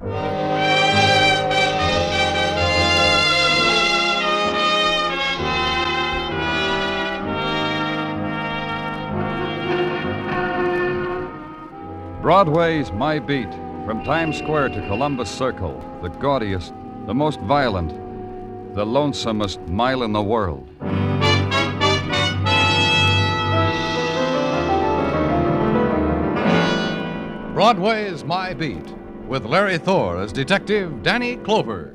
Broadway's My Beat, from Times Square to Columbus Circle, the gaudiest, the most violent, the lonesomest mile in the world. Broadway's My Beat, with Larry Thor as Detective Danny Clover.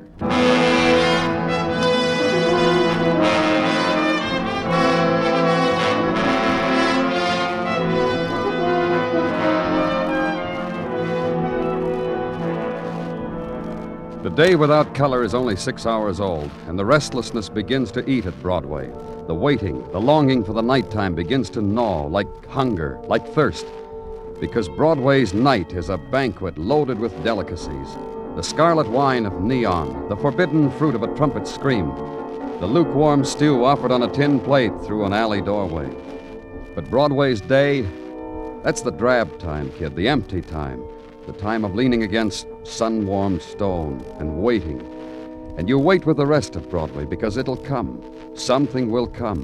The day without color is only 6 hours old, and the restlessness begins to eat at Broadway. The waiting, the longing for the nighttime begins to gnaw like hunger, like thirst. Because Broadway's night is a banquet loaded with delicacies. The scarlet wine of neon, the forbidden fruit of a trumpet scream, the lukewarm stew offered on a tin plate through an alley doorway. But Broadway's day, that's the drab time, kid, the empty time. The time of leaning against sun-warmed stone and waiting. And you wait with the rest of Broadway because it'll come. Something will come.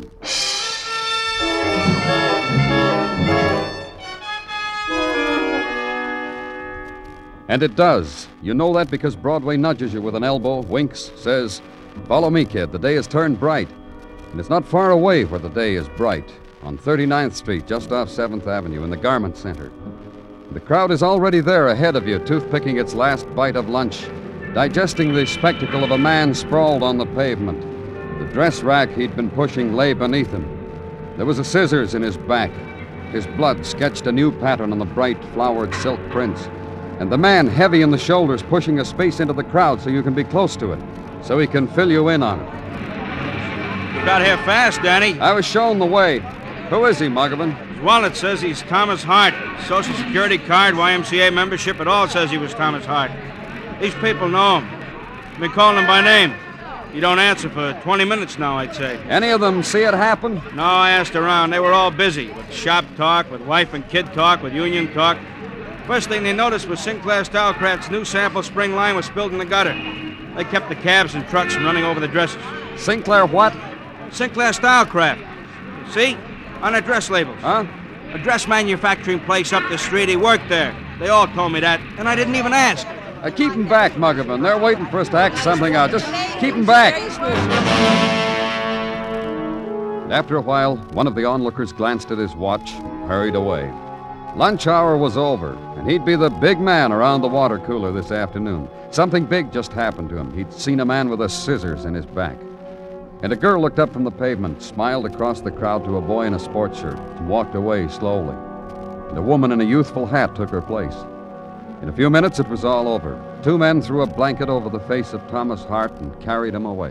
And it does. You know that because Broadway nudges you with an elbow, winks, says, "Follow me, kid. The day has turned bright." And it's not far away where the day is bright. On 39th Street, just off 7th Avenue, in the Garment Center. The crowd is already there ahead of you, toothpicking its last bite of lunch, digesting the spectacle of a man sprawled on the pavement. The dress rack he'd been pushing lay beneath him. There was a scissors in his back. His blood sketched a new pattern on the bright, flowered silk prints. And the man, heavy in the shoulders, pushing a space into the crowd so you can be close to it, so he can fill you in on it. You got here fast, Danny. I was shown the way. Who is he, Muggavan? His wallet says he's Thomas Hart. Social Security card, YMCA membership, it all says he was Thomas Hart. These people know him. I've been calling him by name. He don't answer for 20 minutes now, I'd say. Any of them see it happen? No, I asked around. They were all busy with shop talk, with wife and kid talk, with union talk. First thing they noticed was Sinclair Stylecraft's new sample spring line was spilled in the gutter. They kept the cabs and trucks from running over the dresses. Sinclair what? Sinclair Stylecraft. See? On their dress labels. Huh? A dress manufacturing place up the street. He worked there. They all told me that, and I didn't even ask. Keep him back, Muggavan. They're waiting for us to act something out. Just keep him back. After a while, one of the onlookers glanced at his watch and hurried away. Lunch hour was over, and he'd be the big man around the water cooler this afternoon. Something big just happened to him. He'd seen a man with a scissors in his back. And a girl looked up from the pavement, smiled across the crowd to a boy in a sports shirt, and walked away slowly. And a woman in a youthful hat took her place. In a few minutes, it was all over. Two men threw a blanket over the face of Thomas Hart and carried him away.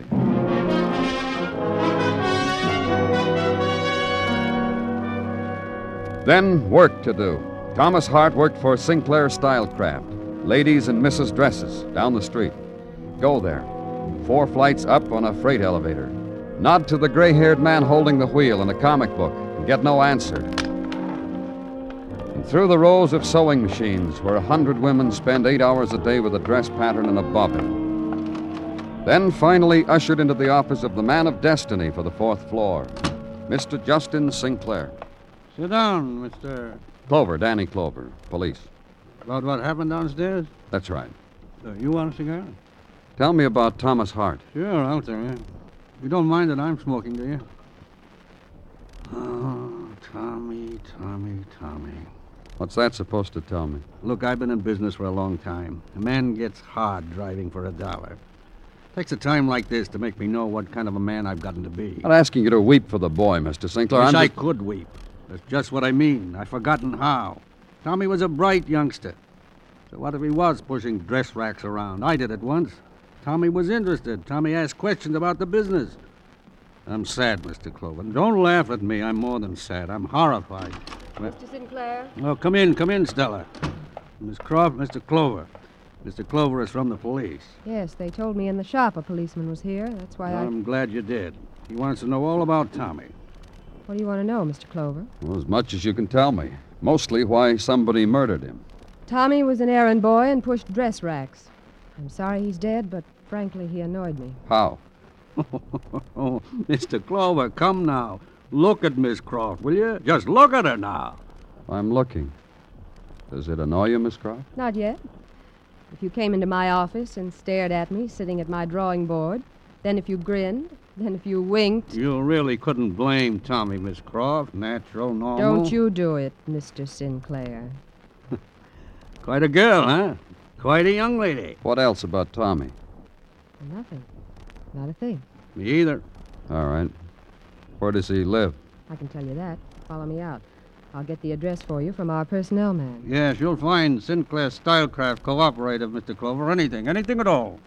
Then, work to do. Thomas Hart worked for Sinclair Stylecraft, ladies and misses dresses, down the street. Go there. 4 flights up on a freight elevator. Nod to the gray-haired man holding the wheel in a comic book and get no answer. And through the rows of sewing machines where 100 women spend 8 hours a day with a dress pattern and a bobbin. Then finally ushered into the office of the man of destiny for the 4th floor, Mr. Justin Sinclair. Sit down, Mr. Clover, Danny Clover, police. About what happened downstairs? That's right. You want a cigar? Tell me about Thomas Hart. Sure, I'll tell you. You don't mind that I'm smoking, do you? Oh, Tommy. What's that supposed to tell me? Look, I've been in business for a long time. A man gets hard driving for $1. Takes a time like this to make me know what kind of a man I've gotten to be. I'm not asking you to weep for the boy, Mr. Sinclair. Wish I could weep. That's just what I mean. I've forgotten how. Tommy was a bright youngster. So what if he was pushing dress racks around? I did it once. Tommy was interested. Tommy asked questions about the business. I'm sad, Mr. Clover. Don't laugh at me. I'm more than sad. I'm horrified. Mr. Sinclair? Oh, come in, Stella. Miss Croft, Mr. Clover. Mr. Clover is from the police. Yes, they told me in the shop a policeman was here. That's why I'm glad you did. He wants to know all about Tommy. What do you want to know, Mr. Clover? Well, as much as you can tell me. Mostly why somebody murdered him. Tommy was an errand boy and pushed dress racks. I'm sorry he's dead, but frankly, he annoyed me. How? Oh, Mr. Clover, come now. Look at Miss Croft, will you? Just look at her now. I'm looking. Does it annoy you, Miss Croft? Not yet. If you came into my office and stared at me sitting at my drawing board, then if you grinned, then if you winked... You really couldn't blame Tommy, Miss Croft. Natural, normal. Don't you do it, Mr. Sinclair. Quite a girl, huh? Quite a young lady. What else about Tommy? Nothing. Not a thing. Me either. All right. Where does he live? I can tell you that. Follow me out. I'll get the address for you from our personnel man. Yes, you'll find Sinclair Stylecraft cooperative, Mr. Clover. Anything at all.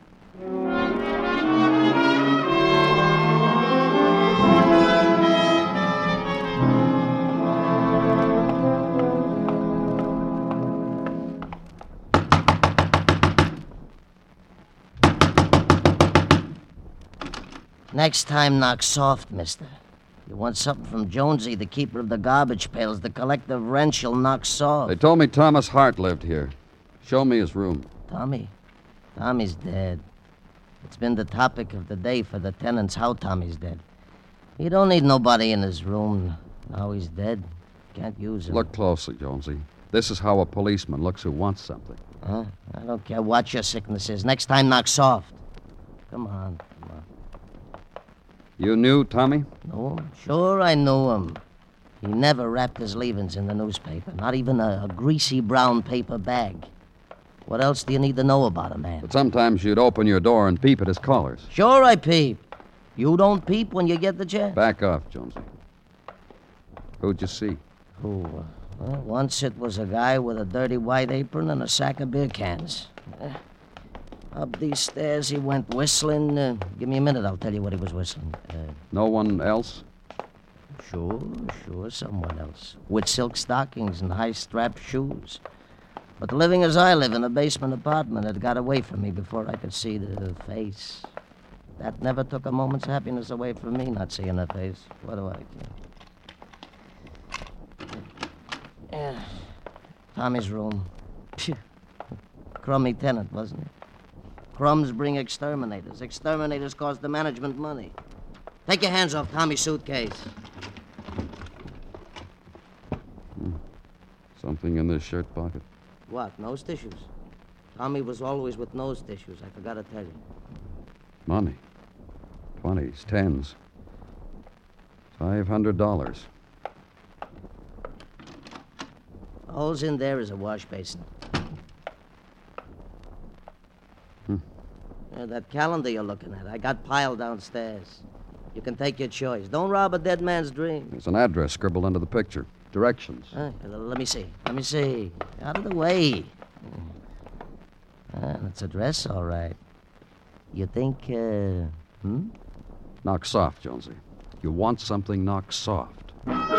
Next time, knock soft, mister. You want something from Jonesy, the keeper of the garbage pails, the collective wrench, you'll knock soft. They told me Thomas Hart lived here. Show me his room. Tommy? Tommy's dead. It's been the topic of the day for the tenants how Tommy's dead. He don't need nobody in his room. Now he's dead. Can't use him. Look closely, Jonesy. This is how a policeman looks who wants something. Huh? I don't care what your sickness is. Next time, knock soft. Come on. You knew Tommy? Knew him? Sure, I knew him. He never wrapped his leavings in the newspaper, not even a greasy brown paper bag. What else do you need to know about a man? But sometimes you'd open your door and peep at his callers. Sure, I peep. You don't peep when you get the chance? Back off, Jonesy. Who'd you see? Who? Well, once it was a guy with a dirty white apron and a sack of beer cans. Up these stairs he went whistling. Give me a minute, I'll tell you what he was whistling. No one else? Sure, someone else. With silk stockings and high-strapped shoes. But living as I live in a basement apartment, it got away from me before I could see the face. That never took a moment's happiness away from me, not seeing her face. What do I care? Tommy's room. Phew. Crummy tenant, wasn't it? Crumbs bring exterminators. Exterminators cost the management money. Take your hands off Tommy's suitcase. Something in this shirt pocket. What, nose tissues? Tommy was always with nose tissues. I forgot to tell you. Money. 20s, 10s. $500. All's in there is a wash basin. That calendar you're looking at, I got piled downstairs. You can take your choice. Don't rob a dead man's dream. There's an address scribbled under the picture. Directions. Let me see. Out of the way. That's a dress, all right. You think, Knock soft, Jonesy. You want something, knock soft.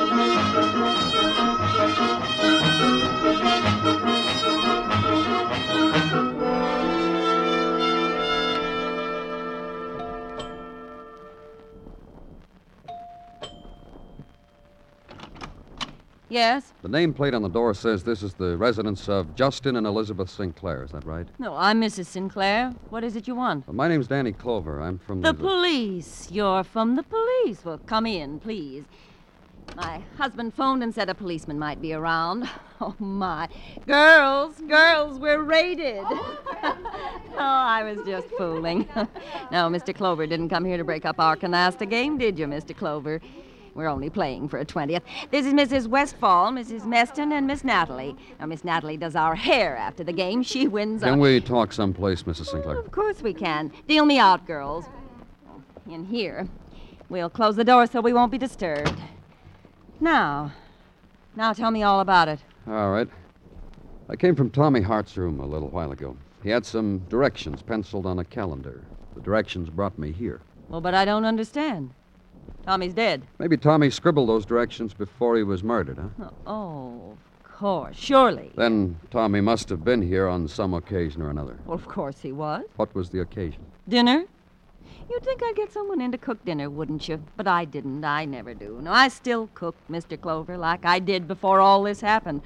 Yes? The nameplate on the door says this is the residence of Justin and Elizabeth Sinclair. Is that right? No, I'm Mrs. Sinclair. What is it you want? Well, my name's Danny Clover. I'm from The police. You're from the police. Well, come in, please. My husband phoned and said a policeman might be around. Oh, my. Girls, we're raided. Oh, I was just fooling. No, Mr. Clover didn't come here to break up our canasta game, did you, Mr. Clover? We're only playing for a 20th. This is Mrs. Westfall, Mrs. Meston, and Miss Natalie. Now, Miss Natalie does our hair after the game. She wins Can we talk someplace, Mrs. Sinclair? Of course we can. Deal me out, girls. In here. We'll close the door so we won't be disturbed. Now tell me all about it. All right. I came from Tommy Hart's room a little while ago. He had some directions penciled on a calendar. The directions brought me here. Well, but I don't understand. Tommy's dead. Maybe Tommy scribbled those directions before he was murdered, huh? Oh, of course. Surely. Then Tommy must have been here on some occasion or another. Well, of course he was. What was the occasion? Dinner? You'd think I'd get someone in to cook dinner, wouldn't you? But I didn't. I never do. No, I still cook, Mr. Clover, like I did before all this happened.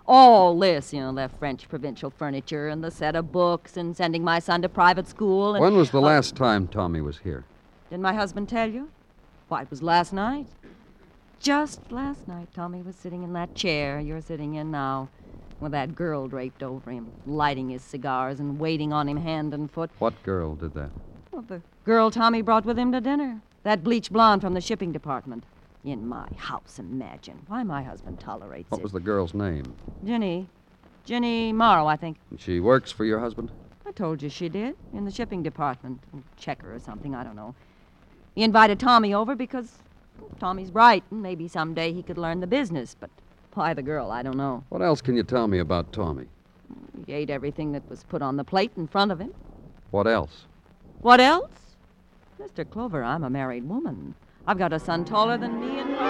All this, the French provincial furniture and the set of books and sending my son to private school. And, When was the last time Tommy was here? Didn't my husband tell you? Why, it was last night. Just last night, Tommy was sitting in that chair you're sitting in now, with that girl draped over him, lighting his cigars and waiting on him hand and foot. What girl did that? Well, the girl Tommy brought with him to dinner. That bleached blonde from the shipping department. In my house, imagine. Why my husband tolerates What it. was the girl's name? Jenny Morrow, I think. She works for your husband? I told you she did. In the shipping department. Checker or something, I don't know. He invited Tommy over because Tommy's bright, and maybe someday he could learn the business. But why the girl, I don't know. What else can you tell me about Tommy? He ate everything that was put on the plate in front of him. What else? What else? Mr. Clover, I'm a married woman. I've got a son taller than me and...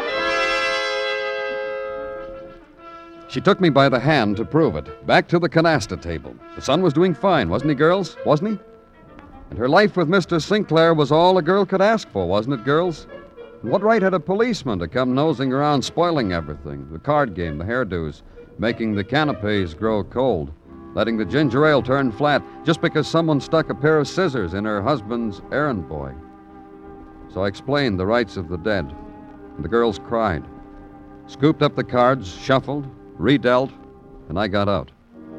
She took me by the hand to prove it. Back to the canasta table. The son was doing fine, wasn't he, girls? Wasn't he? And her life with Mr. Sinclair was all a girl could ask for, wasn't it, girls? And what right had a policeman to come nosing around spoiling everything? The card game, the hairdos, making the canapes grow cold, letting the ginger ale turn flat just because someone stuck a pair of scissors in her husband's errand boy. So I explained the rights of the dead, and the girls cried. Scooped up the cards, shuffled, redealt, and I got out.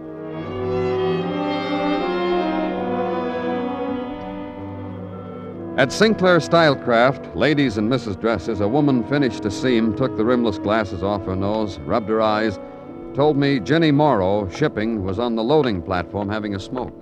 At Sinclair Stylecraft, ladies and Mrs. Dresses, a woman finished a seam, took the rimless glasses off her nose, rubbed her eyes, told me Jenny Morrow, shipping, was on the loading platform having a smoke.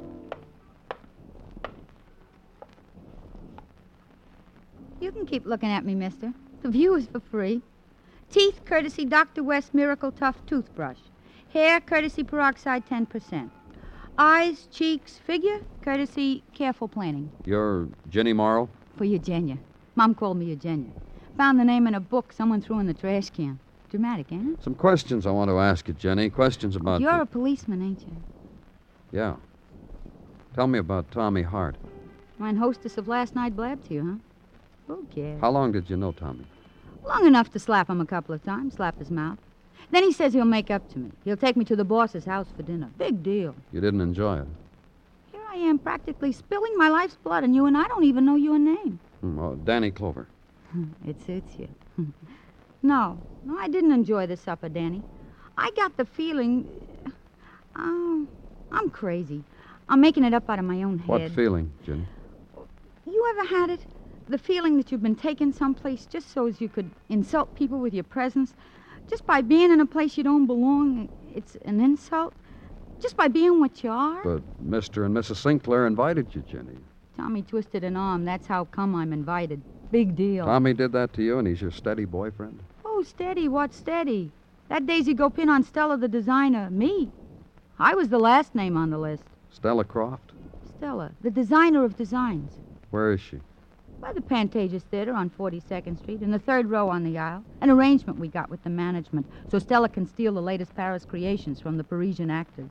You can keep looking at me, mister. The view is for free. Teeth, courtesy Dr. West Miracle Tough Toothbrush. Hair, courtesy Peroxide 10%. Eyes, cheeks, figure, courtesy Careful Planning. You're Jenny Morrow? For Eugenia. Mom called me Eugenia. Found the name in a book someone threw in the trash can. Dramatic, ain't it? Some questions I want to ask you, Jenny. Questions about... You're a policeman, ain't you? Yeah. Tell me about Tommy Hart. Mine hostess of last night blabbed to you, huh? Who cares? How long did you know Tommy? Long enough to slap him a couple of times, slap his mouth. Then he says he'll make up to me. He'll take me to the boss's house for dinner. Big deal. You didn't enjoy it? Here I am practically spilling my life's blood on you, and I don't even know your name. Oh, Danny Clover. It suits you. No, I didn't enjoy the supper, Danny. I got the feeling... Oh, I'm crazy. I'm making it up out of my own head. What feeling, Jenny? You ever had it? The feeling that you've been taken someplace just so as you could insult people with your presence? Just by being in a place you don't belong, it's an insult? Just by being what you are? But Mr. and Mrs. Sinclair invited you, Jenny. Tommy twisted an arm. That's how come I'm invited. Big deal. Tommy did that to you, and he's your steady boyfriend? Oh, steady. What's steady? That Daisy go pin on Stella the designer. Me. I was the last name on the list. Stella Croft? Stella, the designer of designs. Where is she? By the Pantages Theater on 42nd Street, in the third row on the aisle. An arrangement we got with the management, so Stella can steal the latest Paris creations from the Parisian actors.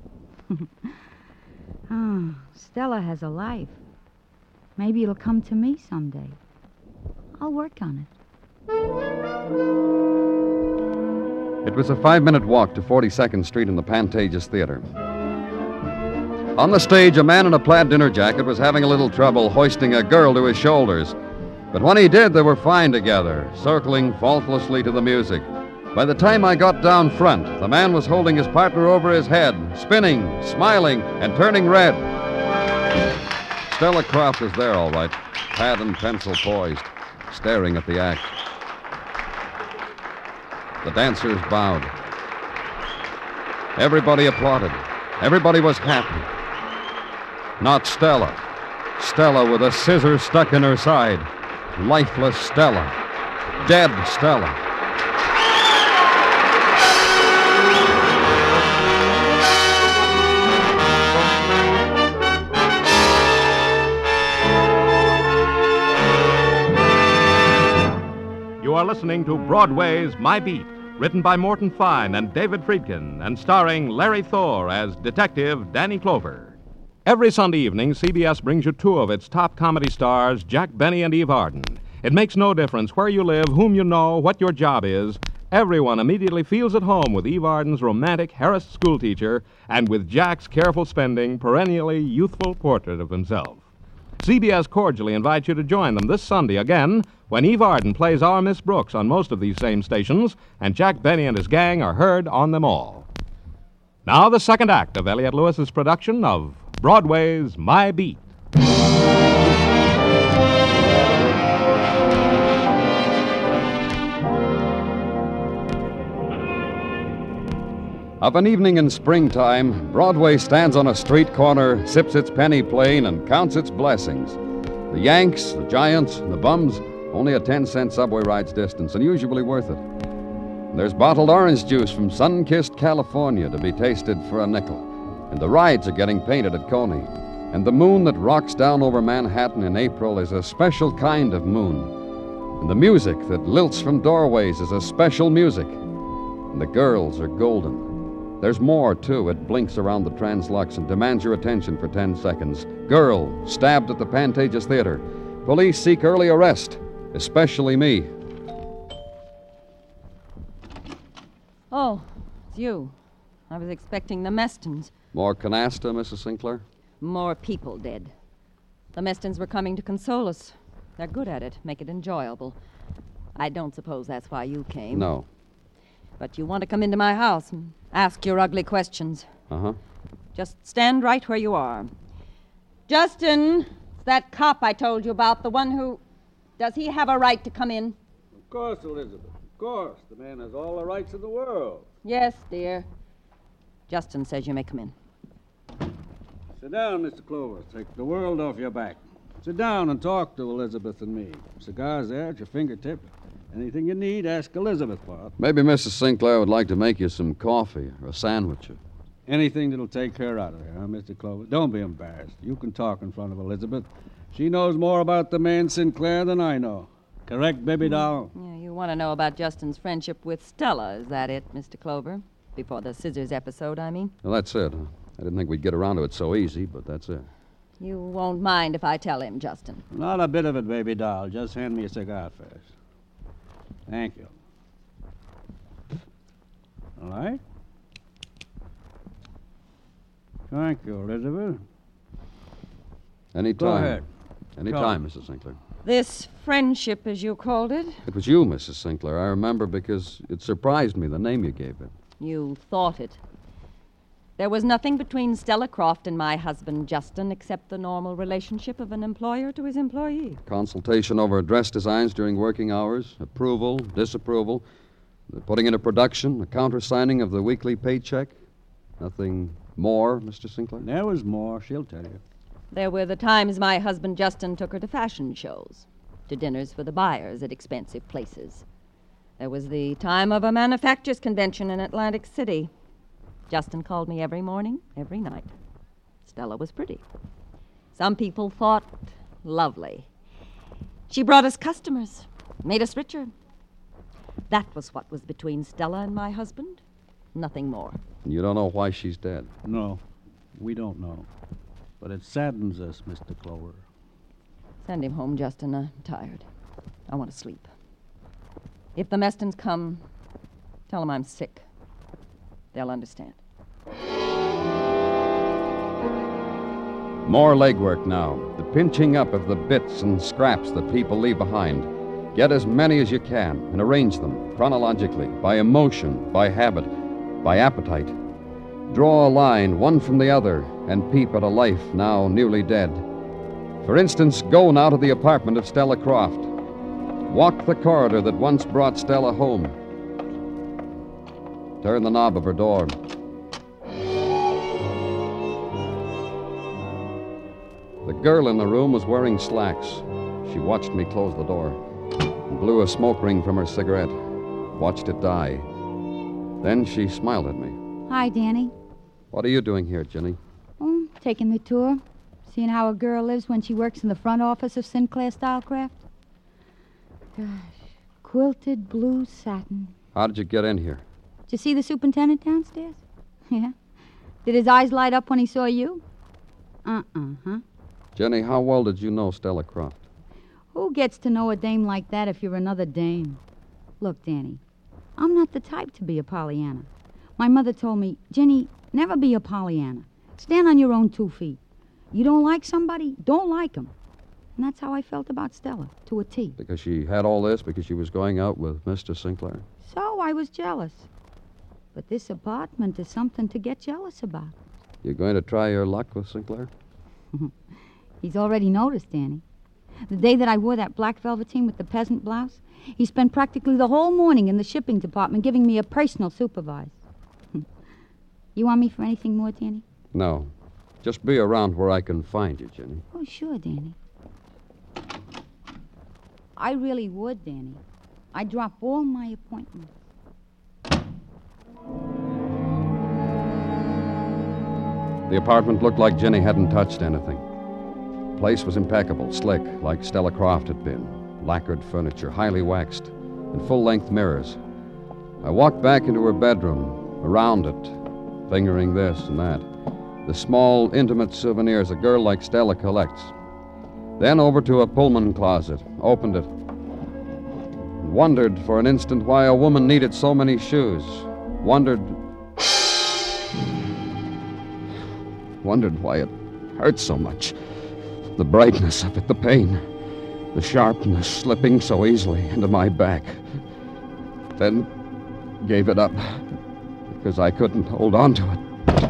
Oh, Stella has a life. Maybe it'll come to me someday. I'll work on it. It was a 5-minute walk to 42nd Street in the Pantages Theater. On the stage, a man in a plaid dinner jacket was having a little trouble hoisting a girl to his shoulders. But when he did, they were fine together, circling faultlessly to the music. By the time I got down front, the man was holding his partner over his head, spinning, smiling, and turning red. Stella Croft was there, all right, pad and pencil poised, staring at the act. The dancers bowed. Everybody applauded. Everybody was happy. Not Stella. Stella with a scissor stuck in her side. Lifeless Stella. Dead Stella. You are listening to Broadway's My Beat, written by Morton Fine and David Friedkin, and starring Larry Thor as Detective Danny Clover. Every Sunday evening, CBS brings you two of its top comedy stars, Jack Benny and Eve Arden. It makes no difference where you live, whom you know, what your job is. Everyone immediately feels at home with Eve Arden's romantic, harassed schoolteacher and with Jack's careful spending, perennially youthful portrait of himself. CBS cordially invites you to join them this Sunday again when Eve Arden plays Our Miss Brooks on most of these same stations, and Jack Benny and his gang are heard on them all. Now the second act of Elliott Lewis's production of Broadway's My Beat. Of an evening in springtime, Broadway stands on a street corner, sips its penny plain, and counts its blessings. The Yanks, the Giants, and the Bums, only a 10-cent subway ride's distance, and usually worth it. There's bottled orange juice from sun-kissed California to be tasted for a nickel. And the rides are getting painted at Coney. And the moon that rocks down over Manhattan in April is a special kind of moon. And the music that lilts from doorways is a special music. And the girls are golden. There's more, too. It blinks around the Translux and demands your attention for 10 seconds. Girl stabbed at the Pantages Theater. Police seek early arrest, especially me. Oh, it's you. I was expecting the Mestons. More canasta, Mrs. Sinclair? More people dead. The Mestons were coming to console us. They're good at it, make it enjoyable. I don't suppose that's why you came. No. But you want to come into my house and ask your ugly questions. Uh-huh. Just stand right where you are. Justin, it's that cop I told you about, the one who... Does he have a right to come in? Of course, Elizabeth. Of course. The man has all the rights in the world. Yes, dear. Justin says you may come in. Sit down, Mr. Clover. Take the world off your back. Sit down and talk to Elizabeth and me. Cigars there at your fingertip. Anything you need, ask Elizabeth for it. Maybe Mrs. Sinclair would like to make you some coffee or a sandwich. Anything that'll take her out of here, huh, Mr. Clover? Don't be embarrassed. You can talk in front of Elizabeth. She knows more about the man Sinclair than I know. Correct, baby doll? Yeah, you want to know about Justin's friendship with Stella, is that it, Mr. Clover? Before the scissors episode, I mean. Well, that's it. I didn't think we'd get around to it so easy, but that's it. You won't mind if I tell him, Justin. Not a bit of it, baby doll. Just hand me a cigar first. Thank you. All right? Thank you, Elizabeth. Anytime. Go ahead. Anytime, Mrs. Sinclair. This friendship, as you called it, It was you, Mrs. Sinclair. I remember because it surprised me, the name you gave it. you thought it. There was nothing between Stella Croft and my husband, Justin, except the normal relationship of an employer to his employee. Consultation over dress designs during working hours, approval, disapproval, the putting into production, the countersigning of the weekly paycheck. Nothing more, Mr. Sinclair? There was more. She'll tell you. There were the times my husband, Justin, took her to fashion shows, to dinners for the buyers at expensive places. There was the time of a manufacturers' convention in Atlantic City. Justin called me every morning, every night. Stella was pretty. Some people thought lovely. She brought us customers, made us richer. That was what was between Stella and my husband. Nothing more. You don't know why she's dead. No, we don't know. But it saddens us, Mr. Clover. Send him home, Justin. I'm tired. I want to sleep. If the Mestons come, tell them I'm sick. They'll understand. More legwork now. The pinching up of the bits and scraps that people leave behind. Get as many as you can and arrange them chronologically, by emotion, by habit, by appetite. Draw a line, one from the other, and peep at a life now newly dead. For instance, go now to the apartment of Stella Croft. Walk the corridor that once brought Stella home. Turn the knob of her door. The girl in the room was wearing slacks. She watched me close the door and blew a smoke ring from her cigarette. Watched it die. Then she smiled at me. Hi, Danny. What are you doing here, Jenny? Oh, taking the tour. Seeing how a girl lives when she works in the front office of Sinclair Stylecraft. Gosh, quilted blue satin. How did you get in here? Did you see the superintendent downstairs? Yeah. Did his eyes light up when he saw you? Huh? Jenny, how well did you know Stella Croft? Who gets to know a dame like that if you're another dame? Look, Danny, I'm not the type to be a Pollyanna. My mother told me, Jenny, never be a Pollyanna. Stand on your own 2 feet. You don't like somebody, don't like 'em. And that's how I felt about Stella, to a T. Because she had all this because she was going out with Mr. Sinclair? So I was jealous. But this apartment is something to get jealous about. You're going to try your luck with Sinclair? He's already noticed, Danny. The day that I wore that black velveteen with the peasant blouse, he spent practically the whole morning in the shipping department giving me a personal supervise. You want me for anything more, Danny? No. Just be around where I can find you, Jenny. Oh, sure, Danny. I really would, Danny. I'd drop all my appointments. The apartment looked like Jenny hadn't touched anything. The place was impeccable, slick, like Stella Croft had been. Lacquered furniture, highly waxed, and full-length mirrors. I walked back into her bedroom, around it, fingering this and that. The small, intimate souvenirs a girl like Stella collects. Then over to a Pullman closet, opened it, and wondered for an instant why a woman needed so many shoes. Wondered why it hurt so much. The brightness of it, the pain, the sharpness slipping so easily into my back. Then gave it up because I couldn't hold on to it.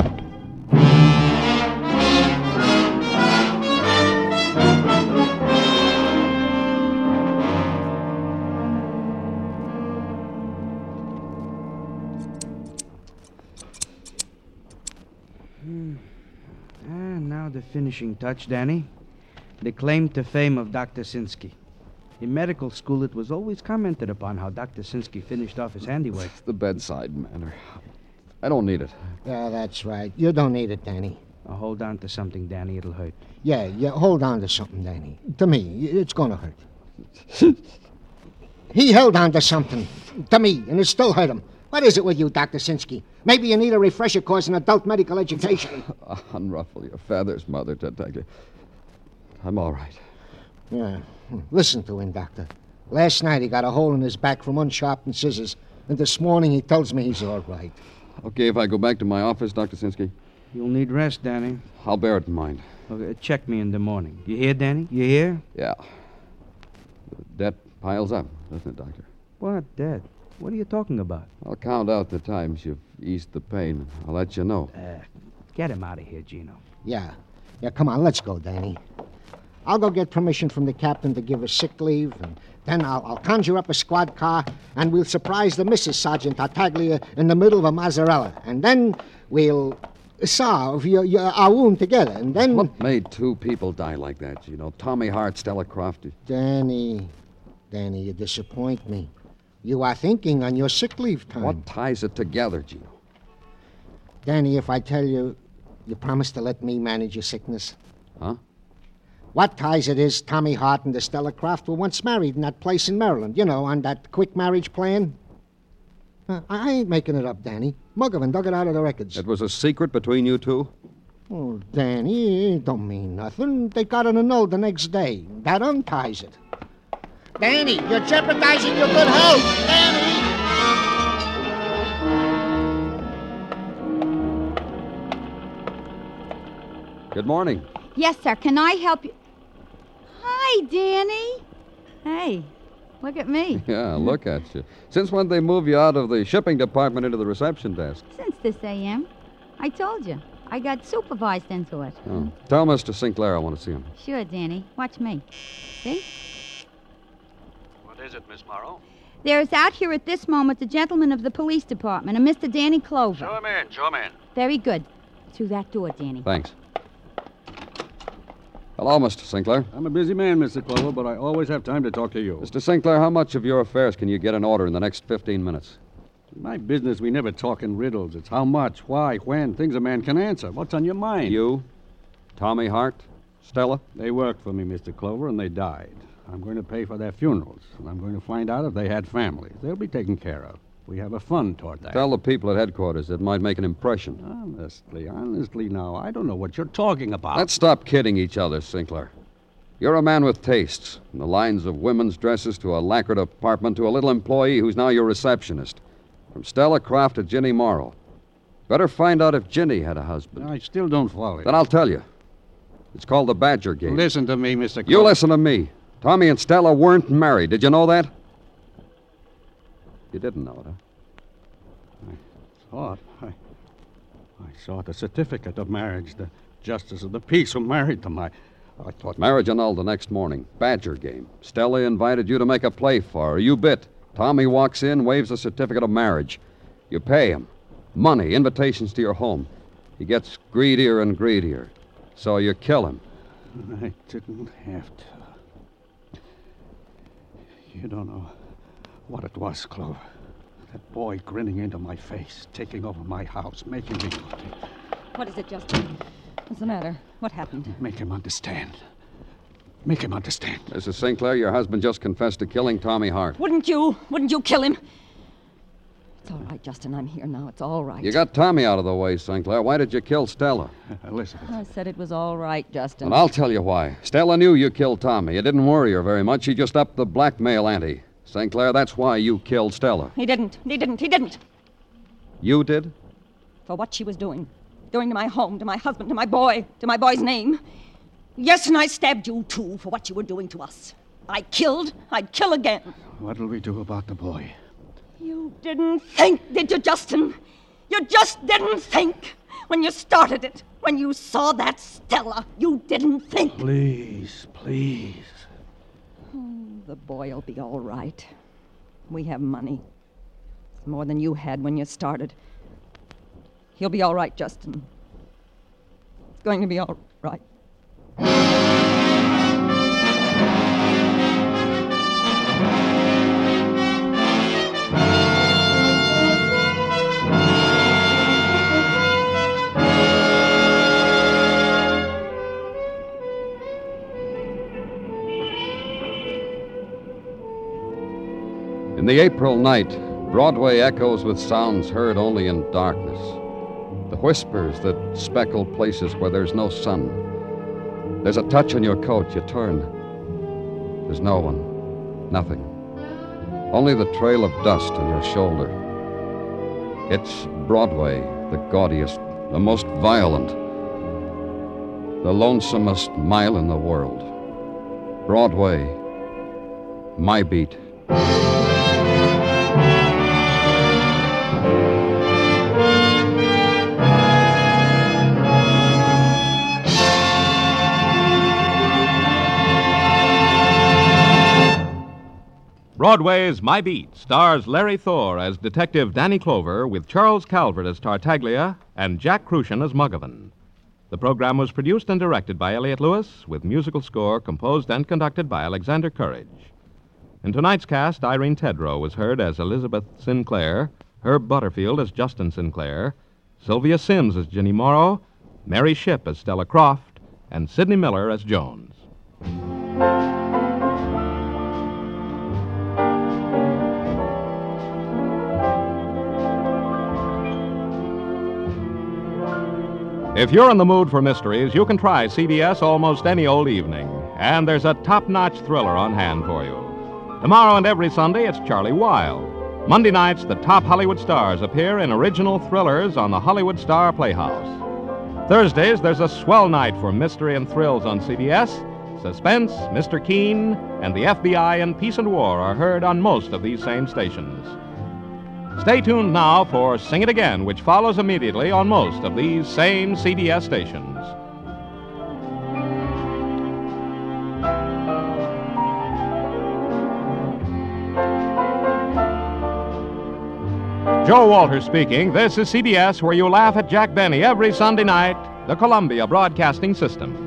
Now the finishing touch, Danny. The claim to fame of Dr. Sinsky. In medical school, it was always commented upon how Dr. Sinsky finished off his handiwork. It's the bedside manner. I don't need it. Yeah, that's right. You don't need it, Danny. Now hold on to something, Danny. It'll hurt. Yeah, hold on to something, Danny. To me, it's going to hurt. He held on to something. To me, and it still hurt him. What is it with you, Dr. Sinsky? Maybe you need a refresher course in adult medical education. Unruffle your feathers, Mother Detective. I'm all right. Yeah. Listen to him, Doctor. Last night he got a hole in his back from unsharpened scissors, and this morning he tells me he's all right. Okay, if I go back to my office, Dr. Sinsky? You'll need rest, Danny. I'll bear it in mind. Okay, check me in the morning. You hear, Danny? You hear? Yeah. The debt piles up, doesn't it, Doctor? What debt? What are you talking about? I'll count out the times you've eased the pain. I'll let you know. Get him out of here, Gino. Yeah, come on, let's go, Danny. I'll go get permission from the captain to give us sick leave, and then I'll conjure up a squad car, and we'll surprise the Mrs. Sergeant Tartaglia in the middle of a mozzarella, and then we'll salve our wound together, and then... What made 2 people die like that, Gino? Tommy Hart, Stella Croft. Danny, you disappoint me. You are thinking on your sick leave time. What ties it together, Gino? Danny, if I tell you, you promise to let me manage your sickness? Huh? What ties it is Tommy Hart and Stella Croft were once married in that place in Maryland, on that quick marriage plan? I ain't making it up, Danny. Muggavan dug it out of the records. It was a secret between you 2? Oh, Danny, it don't mean nothing. They got it annulled the next day. That unties it. Danny, you're jeopardizing your good health. Danny! Good morning. Yes, sir. Can I help you? Hi, Danny. Hey, look at me. Yeah, look at you. Since when they move you out of the shipping department into the reception desk? Since this a.m. I told you. I got supervised into it. Oh. Tell Mr. Sinclair I want to see him. Sure, Danny. Watch me. See? What is it, Miss Morrow? There is out here at this moment the gentleman of the police department, a Mr. Danny Clover. Show him in, show him in. Very good. Through that door, Danny. Thanks. Hello, Mr. Sinclair. I'm a busy man, Mr. Clover, but I always have time to talk to you. Mr. Sinclair, how much of your affairs can you get in order in the next 15 minutes? In my business, we never talk in riddles. It's how much, why, when, things a man can answer. What's on your mind? You, Tommy Hart, Stella? They worked for me, Mr. Clover, and they died. I'm going to pay for their funerals, and I'm going to find out if they had families. They'll be taken care of. We have a fund toward that. Tell the people at headquarters it might make an impression. Honestly now, I don't know what you're talking about. Let's stop kidding each other, Sinclair. You're a man with tastes, from the lines of women's dresses to a lacquered apartment to a little employee who's now your receptionist. From Stella Croft to Ginny Morrow. Better find out if Ginny had a husband. I still don't follow you. Then I'll tell you. It's called the Badger Game. Listen to me, Mr. You listen to me. Tommy and Stella weren't married. Did you know that? You didn't know it, huh? I saw the certificate of marriage. The justice of the peace who married them. I thought... Marriage annulled the next morning. Badger Game. Stella invited you to make a play for her. You bit. Tommy walks in, waves a certificate of marriage. You pay him. Money, invitations to your home. He gets greedier and greedier. So you kill him. I didn't have to. You don't know what it was, Clover. That boy grinning into my face, taking over my house, making me... What is it, Justin? What's the matter? What happened? Make him understand. Make him understand. Mrs. Sinclair, your husband just confessed to killing Tommy Hart. Wouldn't you kill him? It's all right, Justin. I'm here now. It's all right. You got Tommy out of the way, Sinclair. Why did you kill Stella? Elizabeth. I said it was all right, Justin. And I'll tell you why. Stella knew you killed Tommy. It didn't worry her very much. She just upped the blackmail ante. Sinclair, that's why you killed Stella. He didn't. You did? For what she was doing. Doing to my home, to my husband, to my boy's name. Yes, and I stabbed you, too, for what you were doing to us. I'd kill again. What'll we do about the boy? You didn't think, did you, Justin? You just didn't think when you started it. When you saw that Stella, you didn't think. Please. Oh, the boy'll be all right. We have money. It's more than you had when you started. He'll be all right, Justin. It's going to be all right. In the April night, Broadway echoes with sounds heard only in darkness. The whispers that speckle places where there's no sun. There's a touch on your coat. You turn. There's no one. Nothing. Only the trail of dust on your shoulder. It's Broadway, the gaudiest, the most violent, the lonesomest mile in the world. Broadway, my beat. Broadway's My Beat stars Larry Thor as Detective Danny Clover with Charles Calvert as Tartaglia and Jack Crucian as Muggavan. The program was produced and directed by Elliott Lewis with musical score composed and conducted by Alexander Courage. In tonight's cast, Irene Tedrow was heard as Elizabeth Sinclair, Herb Butterfield as Justin Sinclair, Sylvia Sims as Ginny Morrow, Mary Shipp as Stella Croft, and Sidney Miller as Jones. If you're in the mood for mysteries, you can try CBS almost any old evening. And there's a top-notch thriller on hand for you. Tomorrow and every Sunday, it's Charlie Wilde. Monday nights, the top Hollywood stars appear in original thrillers on the Hollywood Star Playhouse. Thursdays, there's a swell night for mystery and thrills on CBS. Suspense, Mr. Keen, and the FBI and Peace and War are heard on most of these same stations. Stay tuned now for Sing It Again, which follows immediately on most of these same CBS stations. Joe Walters speaking. This is CBS, where you laugh at Jack Benny every Sunday night, the Columbia Broadcasting System.